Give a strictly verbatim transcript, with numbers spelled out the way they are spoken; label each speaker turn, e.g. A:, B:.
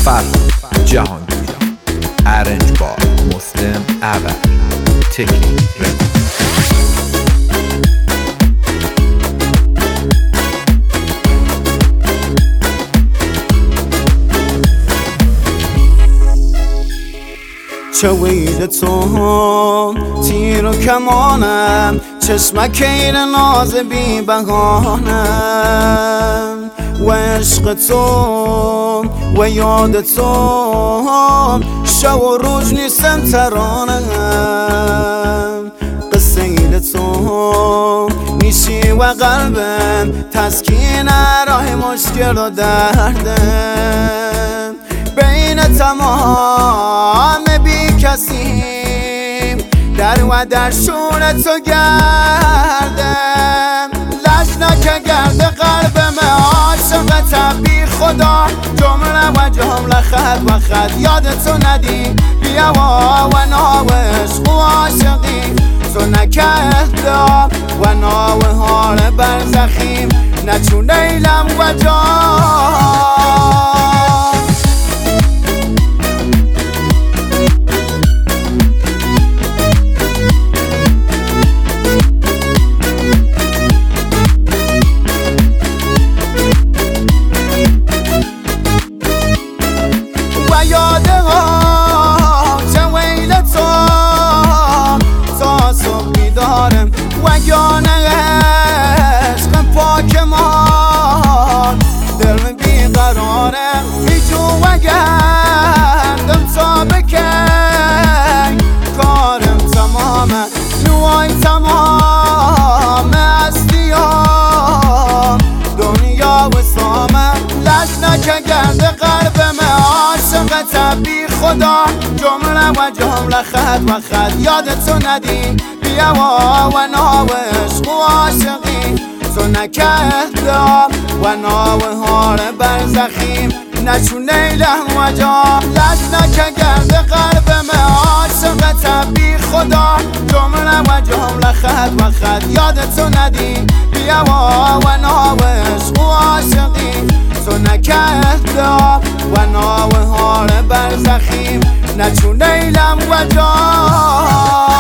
A: فرهاد جهانگیر، ارنج بار مسلم اول، تکنیک رنگ.
B: چه وید تو تیر و کمانم، چشمک این ناز بی بهانم، و عشق تو و یاد تو شب و روز نیستم ترانم. قصه تو میشی و قلبم تسکین راه مشکل و دردم. بین تمام بی کسیم در و در شور تو گردم. لجنک گرد قلبم عاشقت بی خدا، جمله و جمله خط و خط یاد تو ندی. بیا و ناو عشق و عاشقی تو نکرده و ناو حال برزخیم، نچون نیلم و جان. یاده ها چه ویل تو تا صبح بیدارم، و گانه عشق پاک ما دل بیقرارم. هیچو و گردم تا بکن کارم تمامه، نوای تمام هستیام دنیا و سامه. لجنک گرد قلبم عاشقت بی خدا، جمله و جمله خط و خط یاد تو ندی. بیا و ناو عشق و عاشقی تو نکرده و ناو حال برزخیم، نچون نیلم و جان. لجنک گرد قلبم عاشقت بی خدا، جمله و جمله خط و خط یاد تو ندی. بیا و ناو عشق و عاشقی تو نکرده و ناو حال برزخیم، نچون نیلم و جان.